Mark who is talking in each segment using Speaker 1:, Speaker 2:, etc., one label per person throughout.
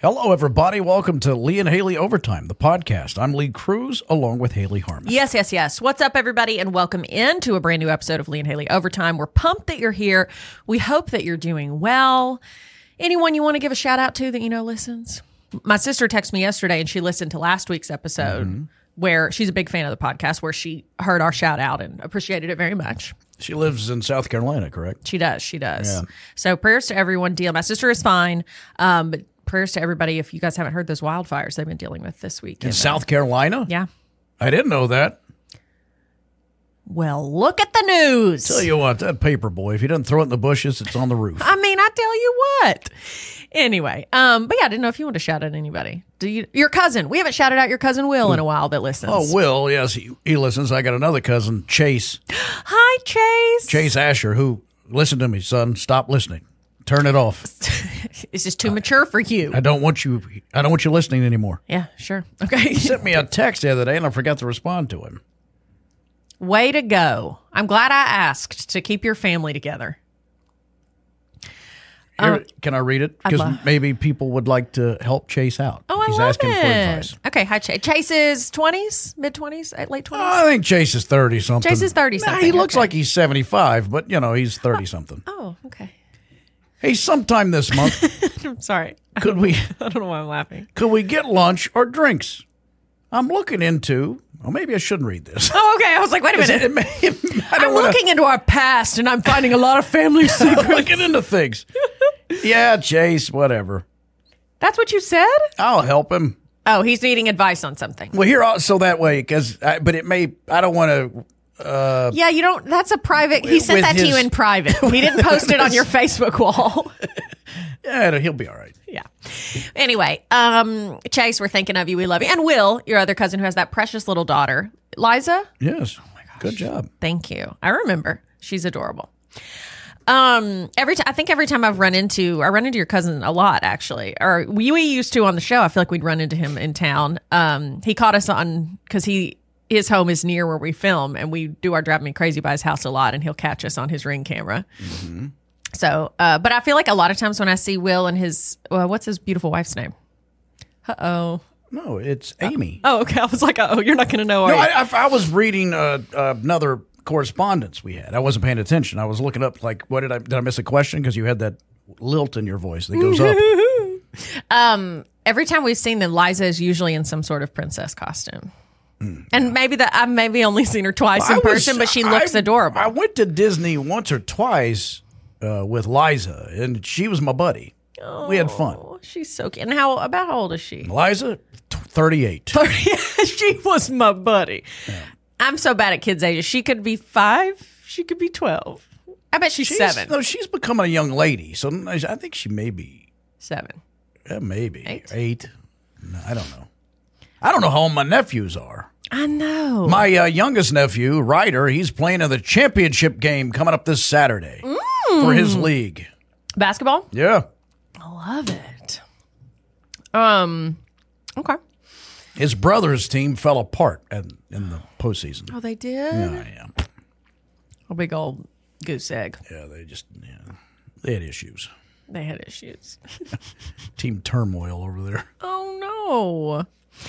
Speaker 1: Hello, everybody. Welcome to Lee and Haley Overtime, the podcast. I'm Lee Cruz, along with Haley Harmon.
Speaker 2: Yes. What's up, everybody, and welcome into a brand new episode of Lee and Haley Overtime. We're pumped that you're here. We hope that you're doing well. Anyone you want to give a shout out to that you know listens? My sister texted me yesterday, and she listened to last week's episode where she's a big fan of the podcast, where she heard our shout out and appreciated it very much.
Speaker 1: She lives in South Carolina, correct?
Speaker 2: She does.
Speaker 1: Yeah.
Speaker 2: So prayers to everyone dealing. My sister is fine, but prayers to everybody if you guys haven't heard those wildfires they've been dealing with this week.
Speaker 1: In South Carolina?
Speaker 2: Yeah.
Speaker 1: I didn't know that.
Speaker 2: Well, look at the news.
Speaker 1: Tell you what, that paper boy, if he doesn't throw it in the bushes, it's on the roof.
Speaker 2: I mean, I tell you what. Anyway, but yeah, I didn't know if you want to shout out anybody. Your cousin. We haven't shouted out your cousin Will in a while that listens.
Speaker 1: Oh, Will, yes, he listens. I got another cousin, Chase.
Speaker 2: Hi, Chase.
Speaker 1: Chase Asher, who, listen to me, son, stop listening. Turn it off.
Speaker 2: It's just too mature for you.
Speaker 1: I don't want you listening anymore.
Speaker 2: Yeah, sure. Okay.
Speaker 1: He sent me a text the other day, and I forgot to respond to him.
Speaker 2: Way to go. I'm glad I asked to keep your family together.
Speaker 1: Here, can I read it? Because maybe people would like to help Chase out.
Speaker 2: Oh,
Speaker 1: He's
Speaker 2: I love
Speaker 1: asking
Speaker 2: it.
Speaker 1: for advice.
Speaker 2: Okay, hi, Chase. Chase is 20s, mid-20s, late 20s?
Speaker 1: I think Chase is 30-something.
Speaker 2: Chase is 30-something.
Speaker 1: He looks like he's 75, but, he's 30-something.
Speaker 2: Oh, okay.
Speaker 1: Hey, sometime this month,
Speaker 2: I'm sorry.
Speaker 1: could we
Speaker 2: I don't know why I'm laughing.
Speaker 1: could we get lunch or drinks? I'm looking into... Well, maybe I shouldn't read this.
Speaker 2: Oh, okay. I was like, wait a minute. I'm looking into our past, and I'm finding a lot of family secrets.
Speaker 1: I'm looking into things. Yeah, Chase, whatever.
Speaker 2: That's what you said?
Speaker 1: I'll help him.
Speaker 2: Oh, he's needing advice on something.
Speaker 1: Well, here, so that way, but it may... I don't want to...
Speaker 2: Yeah, you don't. That's a private. He sent that to you in private. He didn't post it on your Facebook wall.
Speaker 1: Yeah, he'll be all right.
Speaker 2: Yeah. Anyway, Chase, we're thinking of you. We love you. And Will, your other cousin who has that precious little daughter, Liza.
Speaker 1: Yes. Oh my gosh. Good job.
Speaker 2: Thank you. I remember. She's adorable. Every time I run into your cousin a lot, actually, or we used to on the show. I feel like we'd run into him in town. He caught us on because his home is near where we film, and we do our Driving Me Crazy by his house a lot, and he'll catch us on his Ring camera. Mm-hmm. So, but I feel like a lot of times when I see Will and his, what's his beautiful wife's name? Uh-oh.
Speaker 1: No, it's Amy.
Speaker 2: Oh, okay. I was like, you're not going to know.
Speaker 1: No, I was reading another correspondence we had. I wasn't paying attention. I was looking up, did I miss a question? Because you had that lilt in your voice that goes up.
Speaker 2: Every time we've seen them, Liza is usually in some sort of princess costume. And maybe I've maybe only seen her twice in person, but she looks adorable.
Speaker 1: I went to Disney once or twice with Liza, and she was my buddy. We had fun.
Speaker 2: She's so cute. And how old is she?
Speaker 1: Liza, 38.
Speaker 2: She was my buddy. Yeah. I'm so bad at kids' ages. She could be 5. She could be 12. I bet she's 7.
Speaker 1: No, she's becoming a young lady, so I think she may be
Speaker 2: 7.
Speaker 1: Maybe 8. No, I don't know. I don't know how old my nephews are.
Speaker 2: I know.
Speaker 1: My youngest nephew, Ryder, he's playing in the championship game coming up this Saturday for his league.
Speaker 2: Basketball?
Speaker 1: Yeah.
Speaker 2: I love it. Okay.
Speaker 1: His brother's team fell apart in the postseason.
Speaker 2: Oh, they did?
Speaker 1: Yeah.
Speaker 2: A big old goose egg.
Speaker 1: Yeah, they had issues.
Speaker 2: They had issues.
Speaker 1: Team turmoil over there.
Speaker 2: Oh, no.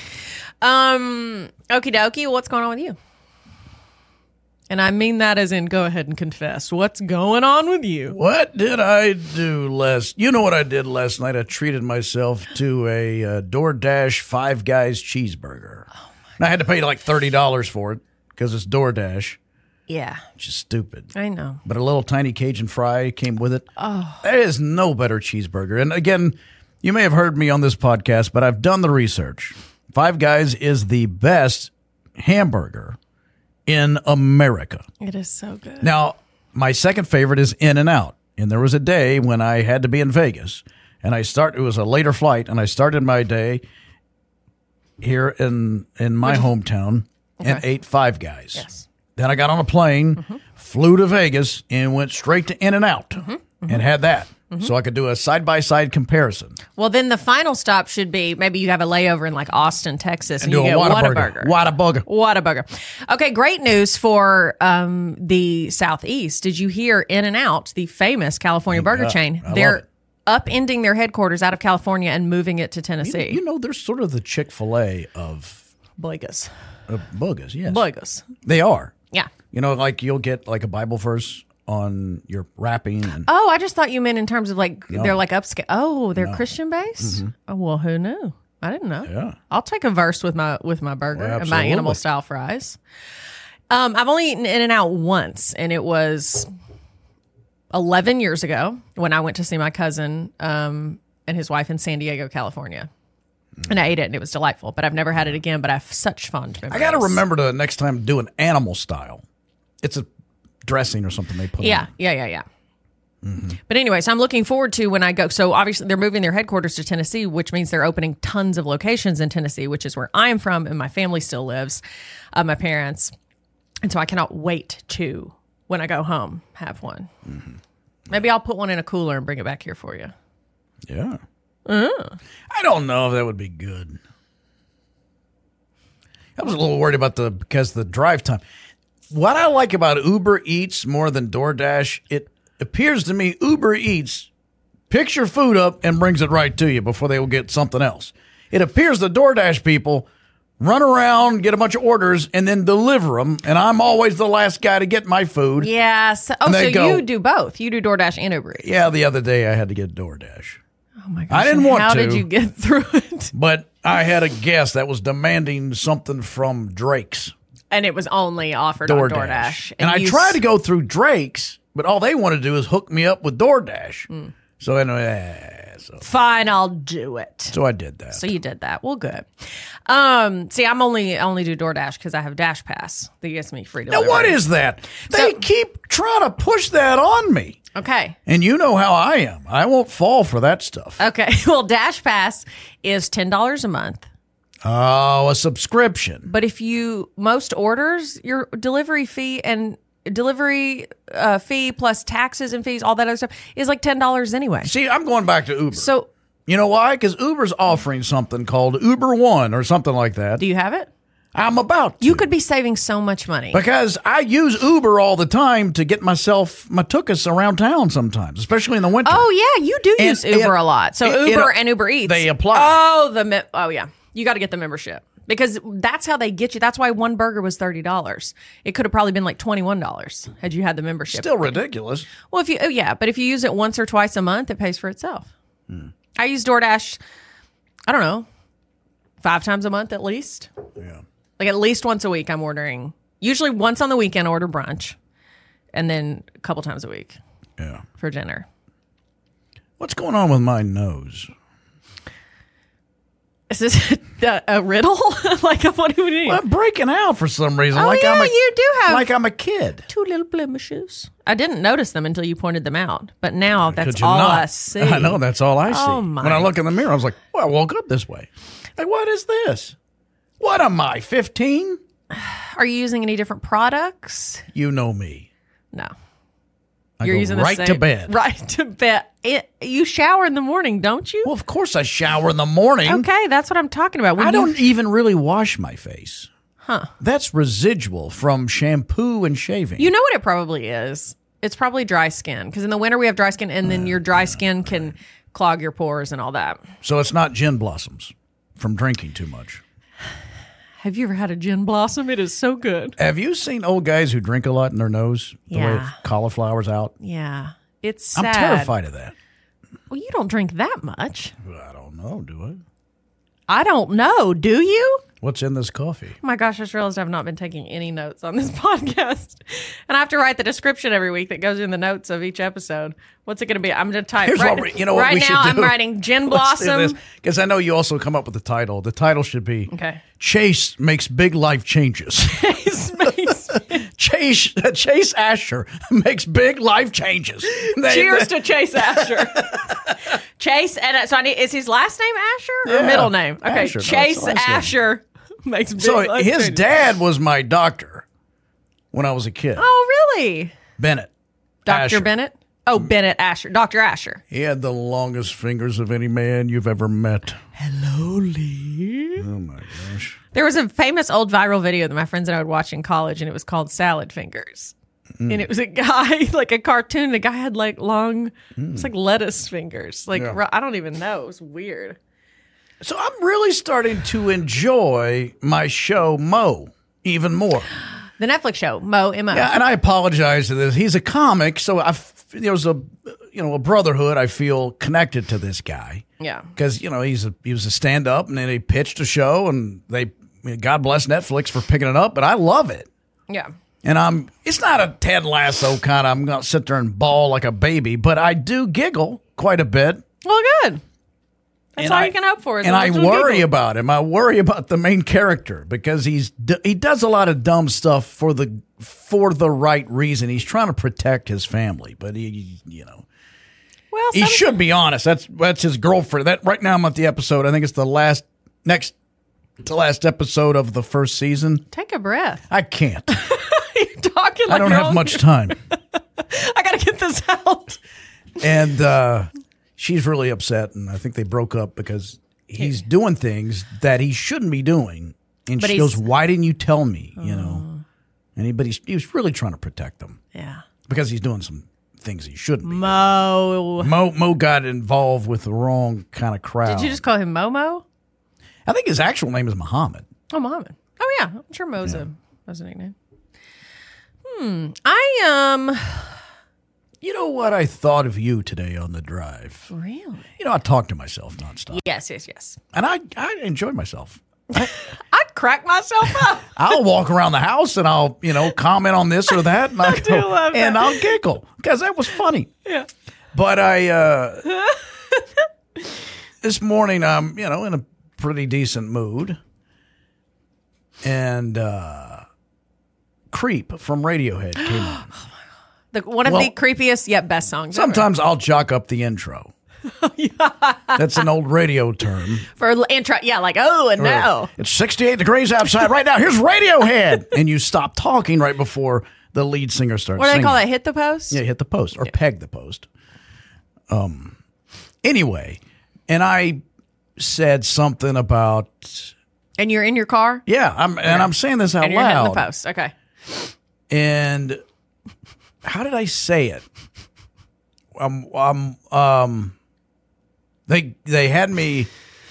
Speaker 2: Okie dokie, what's going on with you? And I mean that as in go ahead and confess. What's going on with you?
Speaker 1: What did I do You know what I did last night? I treated myself to a DoorDash Five Guys cheeseburger. Oh and I had to pay like $30 for it because it's DoorDash.
Speaker 2: Yeah.
Speaker 1: Which is stupid.
Speaker 2: I know.
Speaker 1: But a little tiny Cajun fry came with it. Oh. There is no better cheeseburger. And again, you may have heard me on this podcast, but I've done the research. Five Guys is the best hamburger in America.
Speaker 2: It is so good.
Speaker 1: Now, my second favorite is In-N-Out. And there was a day when I had to be in Vegas. And it was a later flight, and I started my day here in my hometown and ate Five Guys.
Speaker 2: Yes.
Speaker 1: Then I got on a plane, flew to Vegas, and went straight to In-N-Out and had that. So I could do a side-by-side comparison.
Speaker 2: Well, then the final stop should be maybe you have a layover in like Austin, Texas, and you get
Speaker 1: Whataburger.
Speaker 2: Whataburger. Okay, great news for the Southeast. Did you hear In-N-Out, the famous California burger chain? upending their headquarters out of California and moving it to Tennessee.
Speaker 1: You know, they're sort of the Chick-fil-A of
Speaker 2: Bogus.
Speaker 1: bogus, yes.
Speaker 2: Bogus.
Speaker 1: They are.
Speaker 2: Yeah.
Speaker 1: You know, like you'll get like a Bible verse on your wrapping. And
Speaker 2: Oh, I just thought you meant in terms of like they're like upscale. Oh, they're Christian based.
Speaker 1: Mm-hmm.
Speaker 2: Oh, well, who knew? I didn't know.
Speaker 1: Yeah.
Speaker 2: I'll take a verse with my burger
Speaker 1: Well,
Speaker 2: and my
Speaker 1: absolutely.
Speaker 2: animal style fries. I've only eaten In-N-Out once, and it was 11 years ago when I went to see my cousin and his wife in San Diego, California. And I ate it, and it was delightful. But I've never had it again. But I have such fond memories.
Speaker 1: I got to remember to next time do an animal style. It's a dressing or something they put on.
Speaker 2: Yeah. But anyway, so I'm looking forward to when I go. So obviously they're moving their headquarters to Tennessee, which means they're opening tons of locations in Tennessee, which is where I am from and my family still lives, my parents. And so I cannot wait to, when I go home, have one. Mm-hmm. Maybe I'll put one in a cooler and bring it back here for you.
Speaker 1: Yeah. I don't know if that would be good. I was a little worried about because the drive time. What I like about Uber Eats more than DoorDash, it appears to me Uber Eats picks your food up and brings it right to you before they will get something else. It appears the DoorDash people run around, get a bunch of orders, and then deliver them, and I'm always the last guy to get my food.
Speaker 2: Yeah. So, you do both. You do DoorDash and Uber Eats.
Speaker 1: Yeah, the other day I had to get DoorDash.
Speaker 2: Oh my gosh.
Speaker 1: I didn't want
Speaker 2: How
Speaker 1: to.
Speaker 2: did you get through it?
Speaker 1: But I had a guest that was demanding something from Drake's
Speaker 2: And it was only offered on DoorDash.
Speaker 1: And I tried to go through Drake's, but all they want to do is hook me up with DoorDash. So anyway,
Speaker 2: Fine, I'll do it.
Speaker 1: so I did that.
Speaker 2: So you did that. Well, good. See, I only do DoorDash because I have Dash Pass that gets me free
Speaker 1: Now,
Speaker 2: delivery.
Speaker 1: what is that? They keep trying to push that on me.
Speaker 2: Okay.
Speaker 1: And you know how I am. I won't fall for that stuff.
Speaker 2: Okay. Well, Dash Pass is $10 a month.
Speaker 1: Oh, a subscription.
Speaker 2: But if most orders, your delivery fee and delivery fee plus taxes and fees, all that other stuff is like $10 anyway.
Speaker 1: See, I'm going back to Uber.
Speaker 2: So
Speaker 1: you know why? Because Uber's offering something called Uber One or something like that.
Speaker 2: do you have it?
Speaker 1: I'm about to.
Speaker 2: You could be saving so much money.
Speaker 1: Because I use Uber all the time to get myself my tuchus around town sometimes, especially in the winter.
Speaker 2: Oh, yeah. You do use Uber a lot. So Uber and Uber Eats.
Speaker 1: They apply.
Speaker 2: Oh, yeah. You got to get the membership. Because that's how they get you. That's why one burger was $30. It could have probably been like $21 had you had the membership.
Speaker 1: Still ridiculous.
Speaker 2: Well, but if you use it once or twice a month, it pays for itself. I use DoorDash, I don't know, 5 times a month at least.
Speaker 1: Yeah.
Speaker 2: Like at least once a week I'm ordering. Usually once on the weekend I order brunch. And then a couple times a week
Speaker 1: Yeah.
Speaker 2: for dinner.
Speaker 1: What's going on with my nose?
Speaker 2: Is this a riddle? Like, what do you mean?
Speaker 1: Well, I'm breaking out for some reason.
Speaker 2: Oh, yeah, you do have
Speaker 1: like I'm a kid.
Speaker 2: 2 little blemishes. I didn't notice them until you pointed them out. But now that's
Speaker 1: Could you
Speaker 2: all
Speaker 1: not?
Speaker 2: I see.
Speaker 1: I know, that's all I see.
Speaker 2: Oh, my.
Speaker 1: When I look in the mirror, I was like, well, I woke up this way. Like, what is this? What am I, 15?
Speaker 2: Are you using any different products?
Speaker 1: You know me.
Speaker 2: No.
Speaker 1: I go right to bed.
Speaker 2: Right to bed. You shower in the morning, don't you?
Speaker 1: Well, of course I shower in the morning.
Speaker 2: Okay, that's what I'm talking about.
Speaker 1: I don't even really wash my face.
Speaker 2: Huh.
Speaker 1: That's residual from shampoo and shaving.
Speaker 2: You know what it probably is? It's probably dry skin. Because in the winter we have dry skin, and then your dry skin can clog your pores and all that.
Speaker 1: So it's not gin blossoms from drinking too much.
Speaker 2: Have you ever had a gin blossom? It is so good.
Speaker 1: Have you seen old guys who drink a lot in their nose? The way
Speaker 2: Yeah.
Speaker 1: cauliflower's out?
Speaker 2: Yeah. It's sad.
Speaker 1: I'm terrified of that.
Speaker 2: Well, you don't drink that much.
Speaker 1: I don't know, do I?
Speaker 2: I don't know. Do you?
Speaker 1: What's in this coffee?
Speaker 2: Oh my gosh, I just realized I've not been taking any notes on this podcast. And I have to write the description every week that goes in the notes of each episode. What's it going to be? I'm going to type.
Speaker 1: Here's
Speaker 2: right,
Speaker 1: what we should
Speaker 2: now,
Speaker 1: do.
Speaker 2: I'm writing Gin Blossom.
Speaker 1: Because I know you also come up with the title. The title should be
Speaker 2: Okay.
Speaker 1: Chase Makes Big Life Changes. Chase Asher makes big life changes.
Speaker 2: Cheers to Chase Asher. Chase, and so is his last name Asher or
Speaker 1: Yeah,
Speaker 2: middle name? Okay,
Speaker 1: Asher. No,
Speaker 2: Chase
Speaker 1: it's last name.
Speaker 2: Asher makes big
Speaker 1: So
Speaker 2: life
Speaker 1: his
Speaker 2: changes.
Speaker 1: dad was my doctor when I was a kid.
Speaker 2: Oh, really?
Speaker 1: Bennett.
Speaker 2: Dr.
Speaker 1: Asher.
Speaker 2: Bennett? Oh, Bennett Asher. Dr. Asher.
Speaker 1: He had the longest fingers of any man you've ever met.
Speaker 2: Hello, Lee.
Speaker 1: Oh my gosh.
Speaker 2: There was a famous old viral video that my friends and I would watch in college, and it was called Salad Fingers. and it was a guy, like a cartoon. The guy had like long, it's like lettuce fingers. Like, I don't even know. It was weird.
Speaker 1: So I'm really starting to enjoy my show, Mo, even more.
Speaker 2: The Netflix show, Mo, M-O.
Speaker 1: Yeah, and I apologize to this. He's a comic, so there's a brotherhood. I feel connected to this guy.
Speaker 2: Yeah.
Speaker 1: Because, he was a stand-up, and then he pitched a show, and God bless Netflix for picking it up, but I love it.
Speaker 2: Yeah.
Speaker 1: And it's not a Ted Lasso kind of, I'm going to sit there and bawl like a baby, but I do giggle quite a bit.
Speaker 2: Well, good. That's all you can hope for.
Speaker 1: And I worry about him. I worry about the main character because he does a lot of dumb stuff for the right reason. He's trying to protect his family, but he should be honest. That's his girlfriend. That right now I'm at the episode. I think it's the last episode of the first season.
Speaker 2: Take a breath.
Speaker 1: I can't.
Speaker 2: You're talking like
Speaker 1: I don't have much time.
Speaker 2: I got to get this out.
Speaker 1: And she's really upset, and I think they broke up because he's doing things that he shouldn't be doing. And she goes, "Why didn't you tell me?" And he was really trying to protect them.
Speaker 2: Yeah,
Speaker 1: because he's doing some things he shouldn't be.
Speaker 2: Mo
Speaker 1: got involved with the wrong kind of crowd.
Speaker 2: Did you just call him Momo?
Speaker 1: I think his actual name is Muhammad.
Speaker 2: Oh, Muhammad. Oh yeah, I'm sure Mo's a nickname.
Speaker 1: You know what I thought of you today on the drive?
Speaker 2: Really?
Speaker 1: I talk to myself nonstop.
Speaker 2: Yes.
Speaker 1: And I enjoy myself.
Speaker 2: I'd crack myself up.
Speaker 1: I'll walk around the house and I'll, comment on this or that. And
Speaker 2: I do love that.
Speaker 1: And I'll giggle because that was funny.
Speaker 2: Yeah.
Speaker 1: But this morning I'm, in a pretty decent mood. And Creep from Radiohead came on.
Speaker 2: One of the creepiest yet best songs
Speaker 1: sometimes ever. I'll jock up the intro. That's an old radio term.
Speaker 2: For intro, yeah, like, oh, and no.
Speaker 1: It's 68 degrees outside right now. Here's Radiohead. And you stop talking right before the lead singer starts singing.
Speaker 2: What do they call that? Hit the post?
Speaker 1: Yeah, hit the post or peg the post. Anyway, and I said something about...
Speaker 2: And you're in your car?
Speaker 1: Yeah, I'm saying this out
Speaker 2: and you're
Speaker 1: loud.
Speaker 2: Hitting the post, okay.
Speaker 1: And how did I say it? They had me.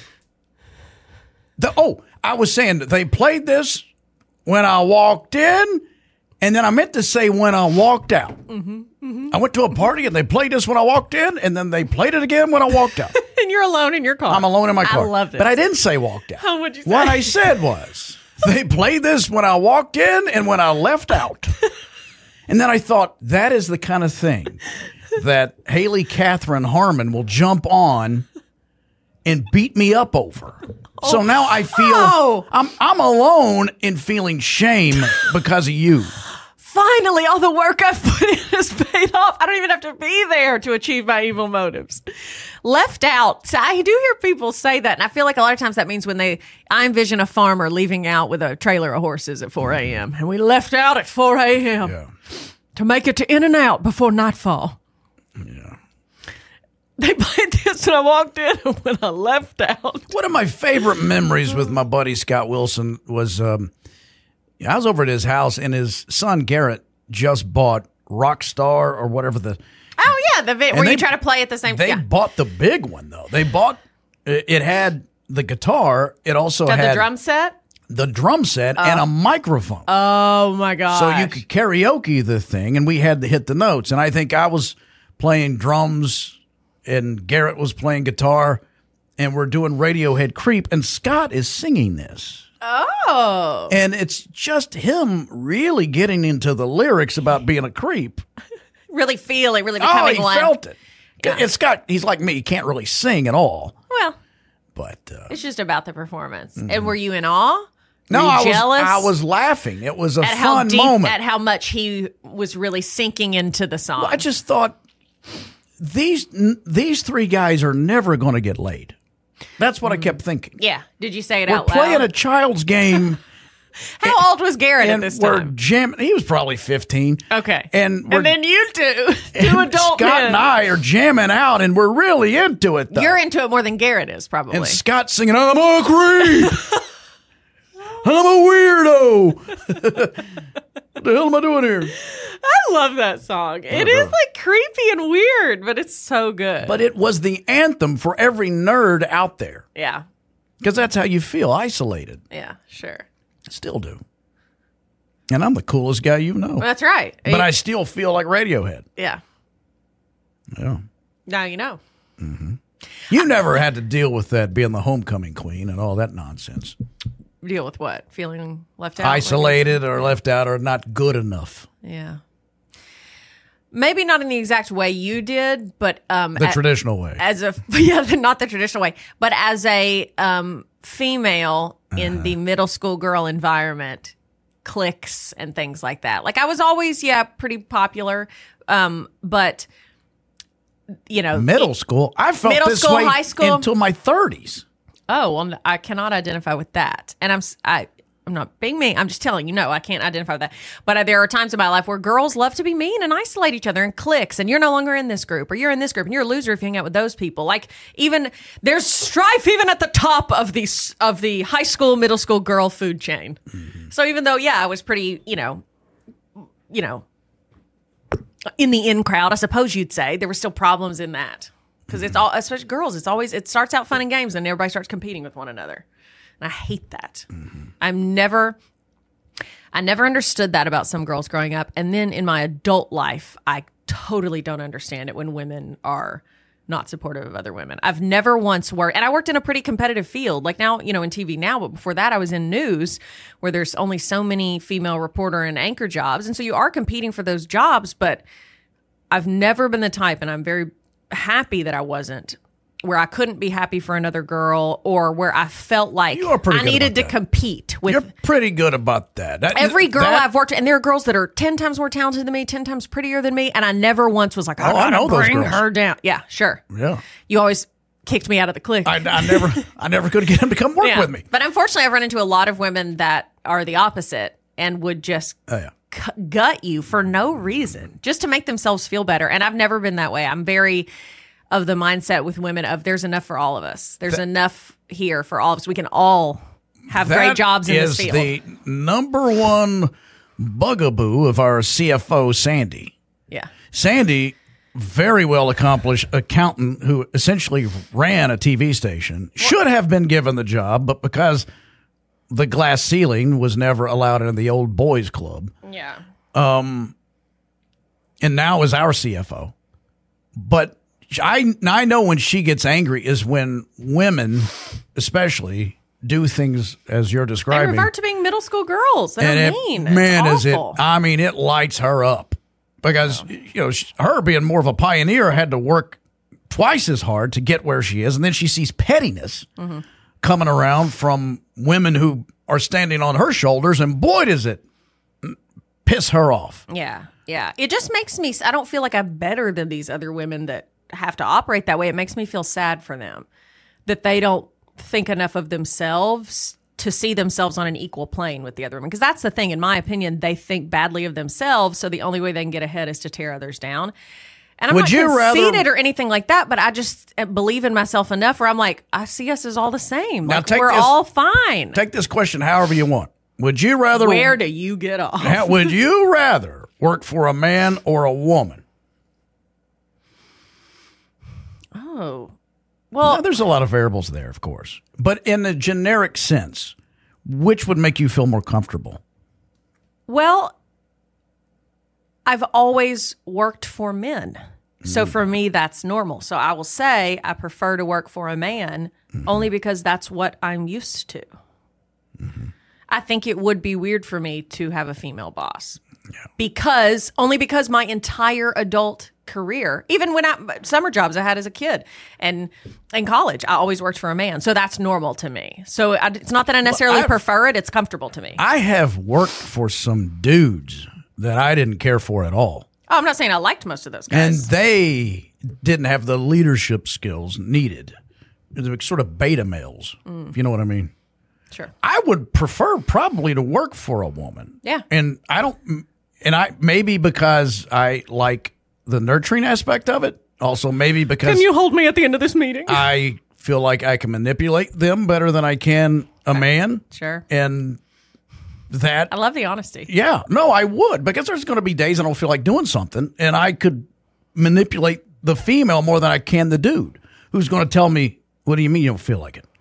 Speaker 1: I was saying they played this when I walked in, and then I meant to say when I walked out. I went to a party and they played this when I walked in, and then they played it again when I walked out.
Speaker 2: And you're alone in your car.
Speaker 1: I'm alone in my car.
Speaker 2: I love this.
Speaker 1: But I didn't say walked out.
Speaker 2: Oh, what'd you say?
Speaker 1: What I said was they played this when I walked in and when I left out. And then I thought, that is the kind of thing that Haley Catherine Harmon will jump on and beat me up over. So now I feel I'm alone in feeling shame because of you.
Speaker 2: Finally, all the work I've put in has paid off. I don't even have to be there to achieve my evil motives. Left out. So I do hear people say that, and I feel like a lot of times that means when I envision a farmer leaving out with a trailer of horses at 4 a.m. And we left out at 4 a.m. To make it to In-N-Out before nightfall.
Speaker 1: Yeah.
Speaker 2: They played this when I walked in and when I left out.
Speaker 1: One of my favorite memories with my buddy Scott Wilson was I was over at his house, and his son Garrett just bought Rockstar or whatever the...
Speaker 2: Oh, yeah, where you try to play at the same time.
Speaker 1: They bought the big one, though. They bought... It had the guitar. It also had...
Speaker 2: the drum set?
Speaker 1: The drum set and a microphone.
Speaker 2: Oh, my God.
Speaker 1: So you could karaoke the thing, and we had to hit the notes. And I think I was playing drums, and Garrett was playing guitar, and we're doing Radiohead Creep, and Scott is singing this.
Speaker 2: Oh.
Speaker 1: And it's just him really getting into the lyrics about being a creep.
Speaker 2: Really feel it, really becoming one.
Speaker 1: He felt it.
Speaker 2: Yeah.
Speaker 1: And Scott, he's like me. He can't really sing at all.
Speaker 2: Well,
Speaker 1: but
Speaker 2: it's just about the performance. Mm-hmm. And were you in awe?
Speaker 1: No,
Speaker 2: were you jealous?
Speaker 1: I was laughing. It was a fun moment.
Speaker 2: At how much he was really sinking into the song.
Speaker 1: Well, I just thought, these three guys are never going to get laid. That's what I kept thinking.
Speaker 2: Yeah. Did you say it
Speaker 1: We're
Speaker 2: out loud?
Speaker 1: We're playing a child's game.
Speaker 2: How old was Garrett at this time?
Speaker 1: We're jamming. He was probably 15.
Speaker 2: Okay.
Speaker 1: And
Speaker 2: then you two adult
Speaker 1: Scott
Speaker 2: men.
Speaker 1: and I are jamming out, and we're really into it, though.
Speaker 2: You're into it more than Garrett is, probably.
Speaker 1: And Scott's singing, I'm a creep. I'm a weirdo. What the hell am I doing here?
Speaker 2: I love that song. It is like creepy and weird, but it's so good.
Speaker 1: But it was the anthem for every nerd out there.
Speaker 2: Yeah.
Speaker 1: Because that's how you feel, isolated.
Speaker 2: Yeah, sure.
Speaker 1: Still do. And I'm the coolest guy you know.
Speaker 2: That's right.
Speaker 1: But I still feel like Radiohead.
Speaker 2: Yeah.
Speaker 1: Yeah.
Speaker 2: Now you know.
Speaker 1: You never had to deal with that being the homecoming queen and all that nonsense.
Speaker 2: Deal with what? Feeling left out?
Speaker 1: Isolated or left out or not good enough.
Speaker 2: Yeah. Maybe not in the exact way you did, but
Speaker 1: The traditional way.
Speaker 2: Not the traditional way, but as a female in the middle school girl environment, cliques and things like that. Like I was always, pretty popular, but you know,
Speaker 1: Middle school. I felt
Speaker 2: middle
Speaker 1: this
Speaker 2: school,
Speaker 1: way
Speaker 2: high school
Speaker 1: until my 30s.
Speaker 2: Oh, well, I cannot identify with that, and I'm not being mean. I'm just telling you, no, I can't identify with that. But there are times in my life where girls love to be mean and isolate each other in cliques, and you're no longer in this group, or you're in this group, and you're a loser if you hang out with those people. Like even there's strife even at the top of the high school, middle school girl food chain. Mm-hmm. So even though, I was pretty, you know, in the in crowd, I suppose you'd say there were still problems in that because it's all, especially girls. It starts out fun and games, and everybody starts competing with one another. And I hate that. Mm-hmm. I never understood that about some girls growing up. And then in my adult life, I totally don't understand it when women are not supportive of other women. I've never once worked, and I worked in a pretty competitive field, like now, in TV now, but before that I was in news where there's only so many female reporter and anchor jobs. And so you are competing for those jobs, but I've never been the type, and I'm very happy that I wasn't, where I couldn't be happy for another girl or where I felt like I needed to compete with.
Speaker 1: You're pretty good about that.
Speaker 2: Every girl I've worked with, and there are girls that are 10 times more talented than me, 10 times prettier than me, and I never once was like, I know bring her down. Yeah, sure.
Speaker 1: Yeah.
Speaker 2: You always kicked me out of the clique.
Speaker 1: I never could get him to come work with me.
Speaker 2: But unfortunately, I've run into a lot of women that are the opposite and would just gut you for no reason, just to make themselves feel better. And I've never been that way. I'm very of the mindset with women of there's enough for all of us. There's enough here for all of us. We can all have great jobs in this field. That is
Speaker 1: the number one bugaboo of our CFO, Sandy.
Speaker 2: Yeah.
Speaker 1: Sandy, very well accomplished accountant who essentially ran a TV station, should have been given the job, but because the glass ceiling was never allowed in the old boys club.
Speaker 2: Yeah.
Speaker 1: And now is our CFO. But I know when she gets angry is when women, especially, do things as you're describing.
Speaker 2: They revert to being middle school girls. They're mean.
Speaker 1: Man,
Speaker 2: it's awful.
Speaker 1: it lights her up. Because, her being more of a pioneer had to work twice as hard to get where she is. And then she sees pettiness coming around from women who are standing on her shoulders. And boy, does it piss her off.
Speaker 2: Yeah. Yeah. It just makes me, I don't feel like I'm better than these other women that have to operate that way. It makes me feel sad for them that they don't think enough of themselves to see themselves on an equal plane with the other women. Because that's the thing, in my opinion, they think badly of themselves. So the only way they can get ahead is to tear others down. And I'm not conceited or anything like that, but I just believe in myself enough where I'm like, I see us as all the same. Like, we're all fine.
Speaker 1: Take this question however you want. Would you rather...
Speaker 2: Where do you get off?
Speaker 1: Would you rather work for a man or a woman?
Speaker 2: Oh, well,
Speaker 1: now, there's a lot of variables there, of course. But in a generic sense, which would make you feel more comfortable?
Speaker 2: Well, I've always worked for men. So for me, that's normal. So I will say I prefer to work for a man only because that's what I'm used to. Mm-hmm. I think it would be weird for me to have a female boss because my entire adult career, even when summer jobs I had as a kid and in college, I always worked for a man. So that's normal to me. So it's not that I necessarily prefer it. It's comfortable to me.
Speaker 1: I have worked for some dudes that I didn't care for at all.
Speaker 2: Oh, I'm not saying I liked most of those guys.
Speaker 1: And they didn't have the leadership skills needed. They're sort of beta males, if you know what I mean.
Speaker 2: Sure.
Speaker 1: I would prefer probably to work for a woman.
Speaker 2: Yeah.
Speaker 1: And maybe because I like the nurturing aspect of it. Also, maybe because...
Speaker 2: Can you hold me at the end of this meeting?
Speaker 1: I feel like I can manipulate them better than I can a man.
Speaker 2: Sure.
Speaker 1: And that.
Speaker 2: I love the honesty.
Speaker 1: Yeah, no, I would, because there's going to be days I don't feel like doing something, and I could manipulate the female more than I can the dude who's going to tell me, what do you mean you don't feel like it?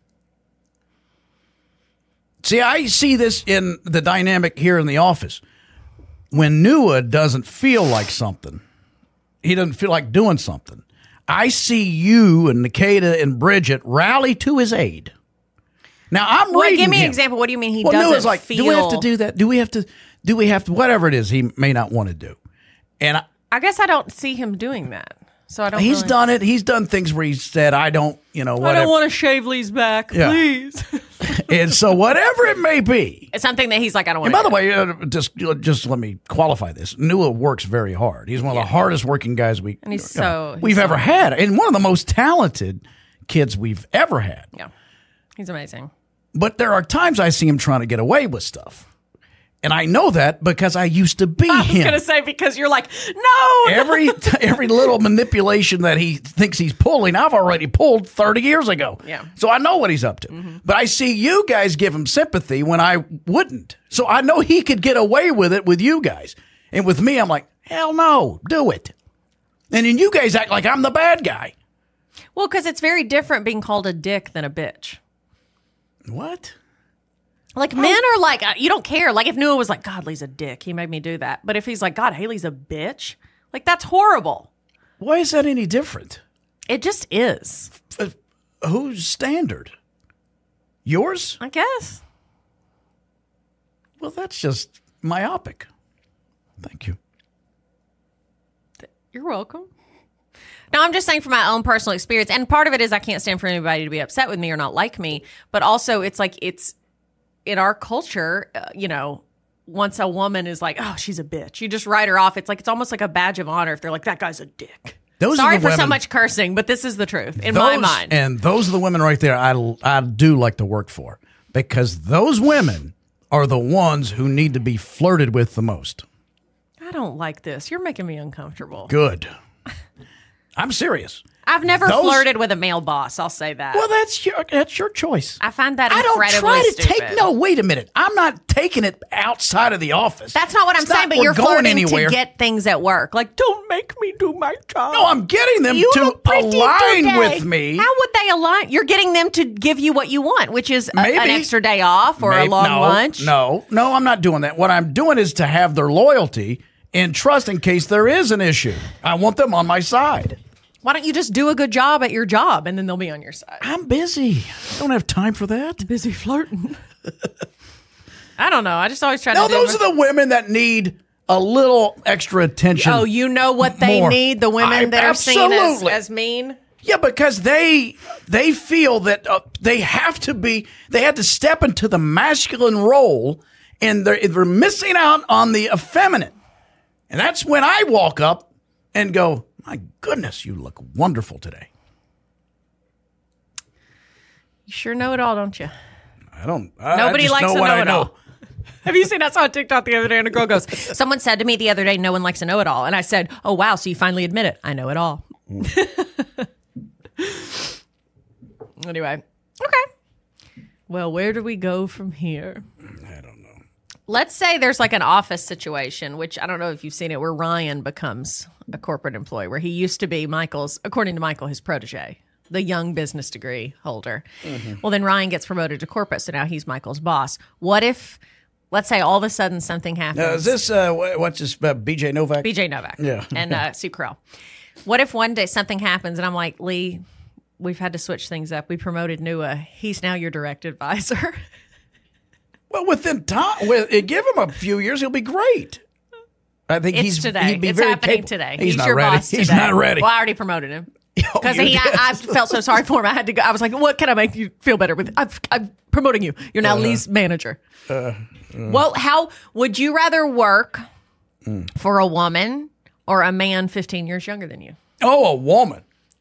Speaker 1: See, I see this in the dynamic here in the office. When Nua doesn't feel like something, he doesn't feel like doing something, I see you and Nikita and Bridget rally to his aid. Now, I'm reading
Speaker 2: Give me an
Speaker 1: him.
Speaker 2: example. What do you mean he
Speaker 1: Well,
Speaker 2: doesn't
Speaker 1: Nua's like,
Speaker 2: feel...
Speaker 1: do we have to do that? Do we have to, whatever it is he may not want to do. And
Speaker 2: I guess I don't see him doing that. So I don't
Speaker 1: he's
Speaker 2: really...
Speaker 1: done it. He's done things where he said, I don't, whatever.
Speaker 2: I don't want to shave Lee's back,
Speaker 1: Yeah.
Speaker 2: please.
Speaker 1: And so whatever it may be.
Speaker 2: It's something that he's like, I don't want
Speaker 1: And
Speaker 2: to
Speaker 1: by the way, just let me qualify this. Nua works very hard. He's one of the hardest working guys we've ever had. And one of the most talented kids we've ever had.
Speaker 2: Yeah. He's amazing.
Speaker 1: But there are times I see him trying to get away with stuff. And I know that because I used to be him.
Speaker 2: I was going to say, because you're like, no.
Speaker 1: Every little manipulation that he thinks he's pulling, I've already pulled 30 years ago.
Speaker 2: Yeah.
Speaker 1: So I know what he's up to. Mm-hmm. But I see you guys give him sympathy when I wouldn't. So I know he could get away with it with you guys. And with me, I'm like, hell no, do it. And then you guys act like I'm the bad guy.
Speaker 2: Well, because it's very different being called a dick than a bitch.
Speaker 1: What?
Speaker 2: Like, men are like, you don't care. Like, if Nua was like, God, Lee's a dick, he made me do that. But if he's like, God, Haley's a bitch, like, that's horrible.
Speaker 1: Why is that any different?
Speaker 2: It just is.
Speaker 1: Whose standard? Yours?
Speaker 2: I guess.
Speaker 1: Well, that's just myopic. Thank you.
Speaker 2: You're welcome. No, I'm just saying from my own personal experience. And part of it is I can't stand for anybody to be upset with me or not like me. But also, it's like, it's in our culture, once a woman is like, oh, she's a bitch, you just write her off. It's like, it's almost like a badge of honor if they're like, that guy's a dick. Sorry for so much cursing, but this is the truth in my mind.
Speaker 1: And those are the women right there I do like to work for, because those women are the ones who need to be flirted with the most.
Speaker 2: I don't like this. You're making me uncomfortable.
Speaker 1: Good. I'm serious.
Speaker 2: I've never flirted with a male boss. I'll say that.
Speaker 1: Well, that's your choice.
Speaker 2: I find that
Speaker 1: incredibly
Speaker 2: stupid.
Speaker 1: I don't try to take. No, wait a minute. I'm not taking it outside of the office.
Speaker 2: That's not what I'm saying. But you're flirting to get things at work. Like, don't make me do my job.
Speaker 1: No, I'm getting them to align with me.
Speaker 2: How would they align? You're getting them to give you what you want, which is an extra day off or a long lunch.
Speaker 1: No, I'm not doing that. What I'm doing is to have their loyalty and trust in case there is an issue. I want them on my side.
Speaker 2: Why don't you just do a good job at your job and then they'll be on your side?
Speaker 1: I'm busy. I don't have time for that.
Speaker 2: Busy flirting. I don't know. I just always try to.
Speaker 1: No, those are the women that need a little extra attention.
Speaker 2: Oh, you know what they need? The women that are seen as mean?
Speaker 1: Yeah, because they feel that they have to step into the masculine role, and they're missing out on the effeminate. And that's when I walk up and go, my goodness, you look wonderful today.
Speaker 2: You sure know it all, don't you?
Speaker 1: I don't.
Speaker 2: Nobody likes to know it all. Have you seen? I saw a TikTok the other day and a girl goes, someone said to me the other day, no one likes to know it all. And I said, oh, wow, so you finally admit it. I know it all. Anyway. Okay. Well, where do we go from here?
Speaker 1: I don't know.
Speaker 2: Let's say there's like an office situation, which I don't know if you've seen it, where Ryan becomes a corporate employee, where he used to be according to Michael, his protege, the young business degree holder. Mm-hmm. Well, then Ryan gets promoted to corporate, so now he's Michael's boss. What if, let's say all of a sudden something happens.
Speaker 1: Is this, what's this, BJ Novak?
Speaker 2: BJ Novak.
Speaker 1: Yeah.
Speaker 2: And Sue Carell. What if one day something happens and I'm like, Lee, we've had to switch things up. We promoted Nua. He's now your direct advisor.
Speaker 1: Well, within time, give him a few years, he'll be great. I think
Speaker 2: he'd be
Speaker 1: very
Speaker 2: happening
Speaker 1: capable.
Speaker 2: today.
Speaker 1: He's not
Speaker 2: your
Speaker 1: ready.
Speaker 2: boss today.
Speaker 1: He's not ready.
Speaker 2: Well, I already promoted him. Because I felt so sorry for him. I had to go. I was like, what can I make you feel better with? I'm promoting you. You're now Lee's manager. Well, how would you rather work for a woman or a man 15 years younger than you?
Speaker 1: Oh, a woman.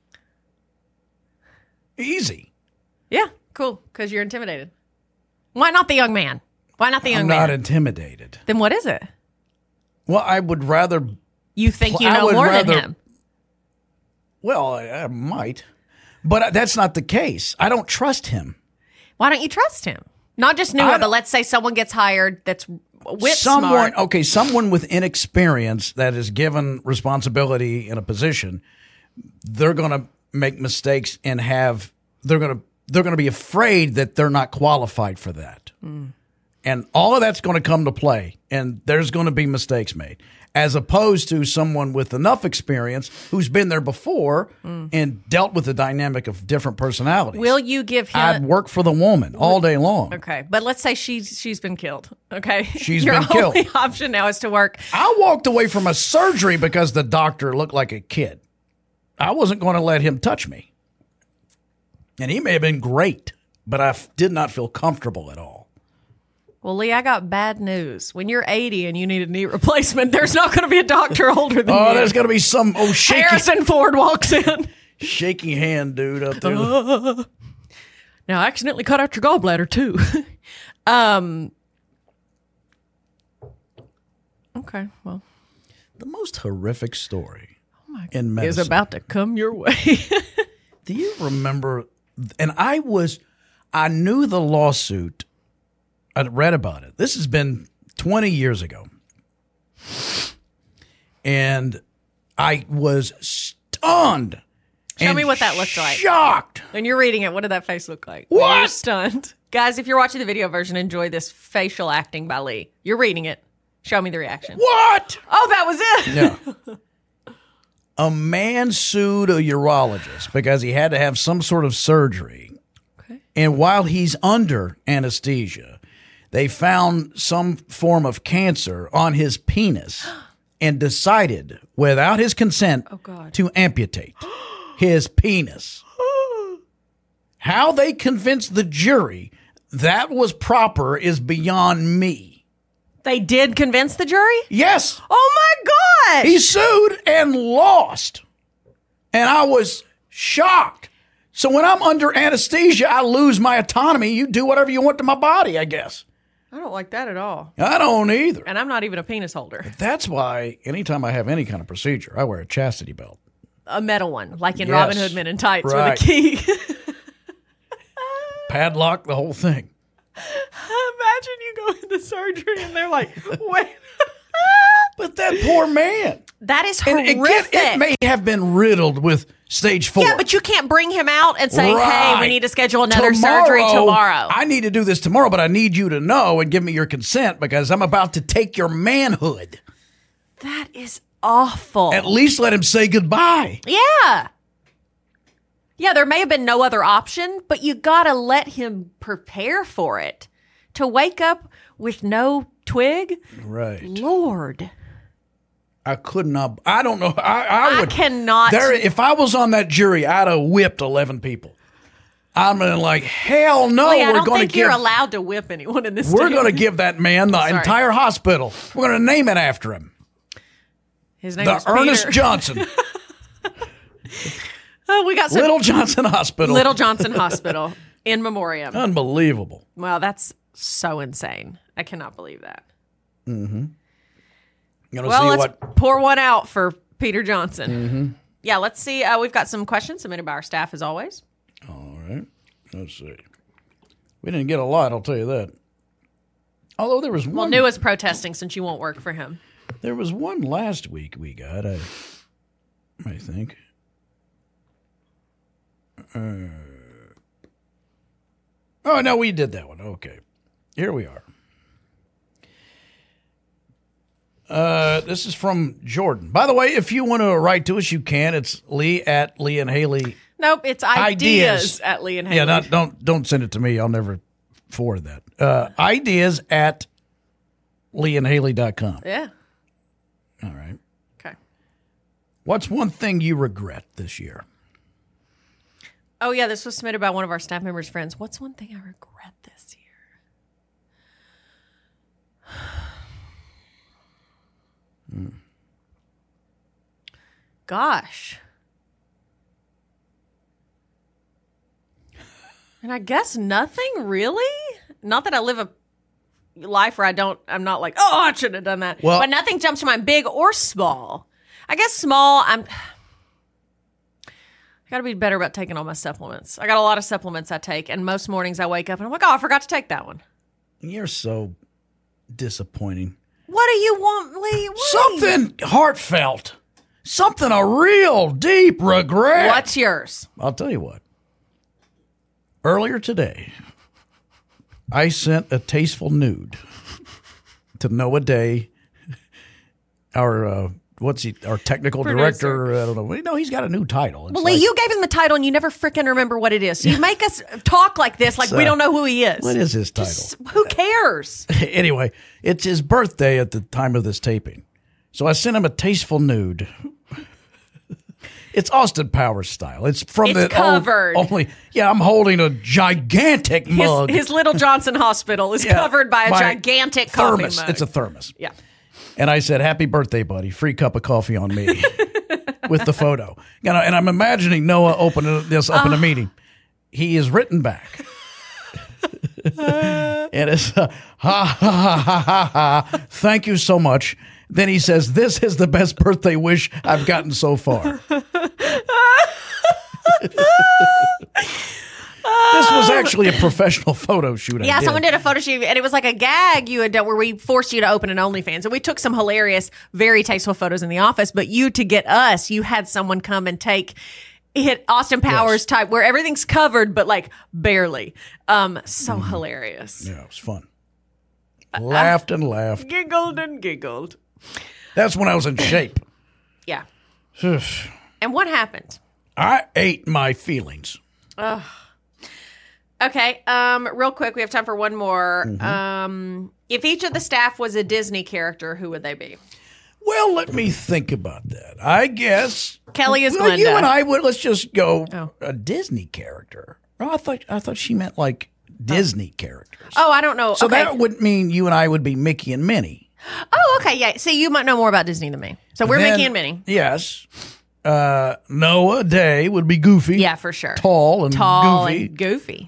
Speaker 1: Easy.
Speaker 2: Yeah, cool. Because you're intimidated. Why not the young man? Why not the young man?
Speaker 1: I'm not intimidated.
Speaker 2: Then what is it?
Speaker 1: Well, I would rather...
Speaker 2: You think you know more than him?
Speaker 1: Well, I might. But that's not the case. I don't trust him.
Speaker 2: Why don't you trust him? Not just newer, but let's say someone gets hired that's whip smart.
Speaker 1: Okay, someone with inexperience that is given responsibility in a position, they're going to make mistakes and they're going to be afraid that they're not qualified for that. And all of that's going to come to play, and there's going to be mistakes made, as opposed to someone with enough experience who's been there before and dealt with the dynamic of different personalities.
Speaker 2: Will you give him?
Speaker 1: I'd work for the woman all day long.
Speaker 2: Okay, but let's say she's been killed. Okay,
Speaker 1: She's
Speaker 2: Your
Speaker 1: been killed.
Speaker 2: only option now is to work.
Speaker 1: I walked away from a surgery because the doctor looked like a kid. I wasn't going to let him touch me. And he may have been great, but I did not feel comfortable at all.
Speaker 2: Well, Lee, I got bad news. When you're 80 and you need a knee replacement, there's not going to be a doctor older than you.
Speaker 1: Oh, there's going to be some
Speaker 2: Harrison Ford walks in.
Speaker 1: shaky hand dude up there.
Speaker 2: Now, I accidentally cut out your gallbladder, too. Okay, well.
Speaker 1: The most horrific story in medicine
Speaker 2: is about to come your way.
Speaker 1: Do you remember? And I knew the lawsuit. I'd read about it. This has been 20 years ago. And I was stunned.
Speaker 2: Show me what that looked like.
Speaker 1: Shocked.
Speaker 2: When you're reading it, what did that face look like?
Speaker 1: What?
Speaker 2: You're stunned. Guys, if you're watching the video version, enjoy this facial acting by Lee. You're reading it. Show me the reaction.
Speaker 1: What?
Speaker 2: Oh, that was it.
Speaker 1: Yeah. A man sued a urologist because he had to have some sort of surgery.
Speaker 2: Okay.
Speaker 1: And while he's under anesthesia, they found some form of cancer on his penis and decided, without his consent, to amputate his penis. How they convinced the jury that was proper is beyond me.
Speaker 2: They did convince the jury?
Speaker 1: Yes.
Speaker 2: Oh, my gosh.
Speaker 1: He sued and lost. And I was shocked. So when I'm under anesthesia, I lose my autonomy. You do whatever you want to my body, I guess.
Speaker 2: I don't like that at all.
Speaker 1: I don't either.
Speaker 2: And I'm not even a penis holder.
Speaker 1: That's why anytime I have any kind of procedure, I wear a chastity belt.
Speaker 2: A metal one, like in
Speaker 1: Yes.
Speaker 2: Robin Hood Men in Tights
Speaker 1: Right.
Speaker 2: with a key.
Speaker 1: Padlock, the whole thing.
Speaker 2: Imagine you go into surgery and they're like, wait.
Speaker 1: But that poor man.
Speaker 2: That is
Speaker 1: And
Speaker 2: horrific.
Speaker 1: again, it may have been riddled with stage 4.
Speaker 2: Yeah, but you can't bring him out and say, hey,
Speaker 1: Right.
Speaker 2: we need to schedule another surgery tomorrow.
Speaker 1: I need to do this tomorrow, but I need you to know and give me your consent because I'm about to take your manhood.
Speaker 2: That is awful.
Speaker 1: At least let him say goodbye.
Speaker 2: Yeah. Yeah, there may have been no other option, but you got to let him prepare for it. To wake up with no twig?
Speaker 1: Right.
Speaker 2: Lord.
Speaker 1: I could not. I don't know. I would.
Speaker 2: cannot.
Speaker 1: If I was on that jury, I'd have whipped 11 people. I'm like, hell no.
Speaker 2: Lee, I
Speaker 1: we're
Speaker 2: don't
Speaker 1: going to
Speaker 2: think
Speaker 1: give.
Speaker 2: you're allowed to whip anyone in this
Speaker 1: We're
Speaker 2: state.
Speaker 1: going to give that man the
Speaker 2: Sorry.
Speaker 1: entire hospital. We're going to name it after him.
Speaker 2: His name
Speaker 1: The
Speaker 2: is
Speaker 1: Ernest
Speaker 2: Peter.
Speaker 1: Johnson.
Speaker 2: Oh, we got some
Speaker 1: Little Johnson Hospital.
Speaker 2: Little Johnson Hospital in memoriam.
Speaker 1: Unbelievable.
Speaker 2: Wow, that's so insane. I cannot believe that.
Speaker 1: Mm-hmm.
Speaker 2: Well, let's pour one out for Peter Johnson.
Speaker 1: Mm-hmm.
Speaker 2: Yeah, let's see. We've got some questions submitted by our staff, as always.
Speaker 1: All right. Let's see. We didn't get a lot, I'll tell you that. Although there was one.
Speaker 2: Well, New is protesting since you won't work for him.
Speaker 1: There was one last week we got, I think. Oh, no, we did that one. Okay. Here we are. This is from Jordan. By the way, if you want to write to us, you can. It's Lee at Lee and Haley.
Speaker 2: Nope, it's ideas at Lee and Haley.
Speaker 1: Yeah, don't send it to me. I'll never forward that. Ideas at leeandhaley.com.
Speaker 2: Yeah.
Speaker 1: All right.
Speaker 2: Okay.
Speaker 1: What's one thing you regret this year?
Speaker 2: Oh, yeah, this was submitted by one of our staff members' friends. What's one thing I regret this year? Gosh. And I guess nothing, really? Not that I live a life where I'm not like, oh, I shouldn't have done that.
Speaker 1: Well,
Speaker 2: but nothing jumps to mind, big or small. I guess small, I Got to be better about taking all my supplements. I got a lot of supplements I take, and most mornings I wake up and I'm like, oh, I forgot to take that one.
Speaker 1: You're so disappointing.
Speaker 2: What do you want, Lee?
Speaker 1: Something heartfelt. Something a real deep regret.
Speaker 2: What's yours?
Speaker 1: I'll tell you what. Earlier today, I sent a tasteful nude to Noah Day, our our technical
Speaker 2: Producer.
Speaker 1: director. I don't know. No, he's got a new title. It's
Speaker 2: Well, Lee, you gave him the title and you never freaking remember what it is. So you make us talk like this, like we don't know who he is.
Speaker 1: What is his title?
Speaker 2: Who cares?
Speaker 1: Anyway, it's his birthday at the time of this taping. So I sent him a tasteful nude. It's Austin Powers style. It's from
Speaker 2: It's
Speaker 1: the
Speaker 2: covered.
Speaker 1: I'm holding a gigantic mug.
Speaker 2: His Little Johnson Hospital is covered by a gigantic
Speaker 1: thermos.
Speaker 2: coffee mug.
Speaker 1: It's a thermos.
Speaker 2: Yeah.
Speaker 1: And I said, "Happy birthday, buddy. Free cup of coffee on me." With the photo. And I'm imagining Noah opening this up in a meeting. He is written back. And it's, ha, ha, ha, ha, ha, ha. Thank you so much. Then he says, "This is the best birthday wish I've gotten so far." This was actually a professional photo shoot.
Speaker 2: Yeah, someone did a photo shoot, and it was like a gag you had done where we forced you to open an OnlyFans. And we took some hilarious, very tasteful photos in the office, but to get us, you had someone come and take it Austin Powers type where everything's covered, but like barely. So hilarious.
Speaker 1: Yeah, it was fun. Laughed and laughed.
Speaker 2: Giggled and giggled.
Speaker 1: That's when I was in shape.
Speaker 2: Yeah. And what happened?
Speaker 1: I ate my feelings.
Speaker 2: Okay, real quick, we have time for one more. If each of the staff was a Disney character, who would they be?
Speaker 1: Well, let me think about that. I guess
Speaker 2: Kelly is
Speaker 1: well,
Speaker 2: Glenda.
Speaker 1: you and I would. Let's just go
Speaker 2: Oh.
Speaker 1: a Disney character. Oh, I thought she meant like Disney characters.
Speaker 2: Oh, I don't know.
Speaker 1: So
Speaker 2: okay.
Speaker 1: that would mean you and I would be Mickey and Minnie.
Speaker 2: Oh, okay, yeah. See, you might know more about Disney than me. So we're
Speaker 1: Then-
Speaker 2: Mickey and Minnie.
Speaker 1: Yes. Noah Day would be Goofy.
Speaker 2: Yeah, for sure.
Speaker 1: Tall and goofy.
Speaker 2: And goofy.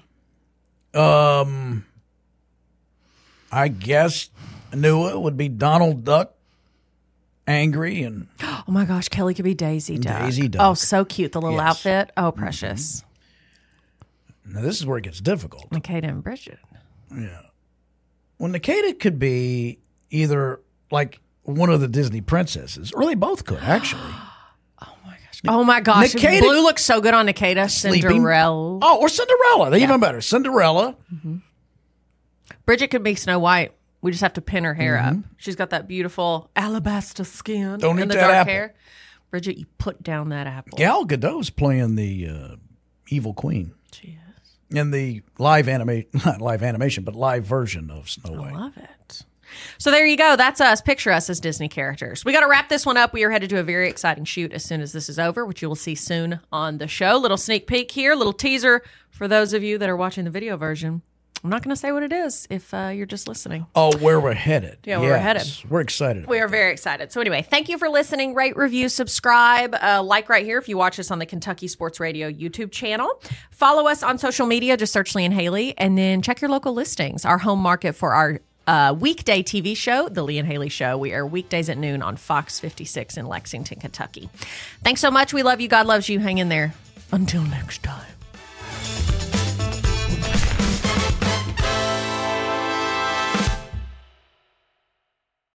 Speaker 1: I guess Noah would be Donald Duck. Angry and
Speaker 2: Oh my gosh, Kelly could be Daisy Duck.
Speaker 1: Daisy Duck.
Speaker 2: Oh, so cute. The little
Speaker 1: Yes.
Speaker 2: outfit. Oh, precious.
Speaker 1: now this is where it gets difficult.
Speaker 2: Nikita and Bridget.
Speaker 1: Well, Nikita could be either like one of the Disney princesses, or they both could actually.
Speaker 2: Oh my gosh.
Speaker 1: Nikita-
Speaker 2: Blue looks so good on Nikita.
Speaker 1: Sleeping.
Speaker 2: Cinderella.
Speaker 1: Oh, or Cinderella. They're even better. Cinderella.
Speaker 2: Bridget could be Snow White. We just have to pin her hair up. She's got that beautiful alabaster skin
Speaker 1: Don't
Speaker 2: and
Speaker 1: eat
Speaker 2: the
Speaker 1: that
Speaker 2: dark
Speaker 1: apple.
Speaker 2: hair. Bridget, you put down that apple.
Speaker 1: Gal Gadot's playing the evil queen
Speaker 2: She is.
Speaker 1: in the live not live animation, but live version of Snow White.
Speaker 2: Love it. So there you go. That's us. Picture us as Disney characters. We got to wrap this one up. We are headed to a very exciting shoot as soon as this is over, which you will see soon on the show. Little sneak peek here, little teaser for those of you that are watching the video version. I'm not going to say what it is if you're just listening.
Speaker 1: Oh, where we're headed.
Speaker 2: Yeah, where we're headed.
Speaker 1: We're excited.
Speaker 2: We are very excited. So anyway, thank you for listening. Rate, review, subscribe, like right here if you watch us on the Kentucky Sports Radio YouTube channel. Follow us on social media. Just search Lee and Haley, and then check your local listings. Our home market for our weekday TV show, The Lee and Haley Show. We air weekdays at noon on Fox 56 in Lexington, Kentucky. Thanks so much. We love you. God loves you. Hang in there. Until next time.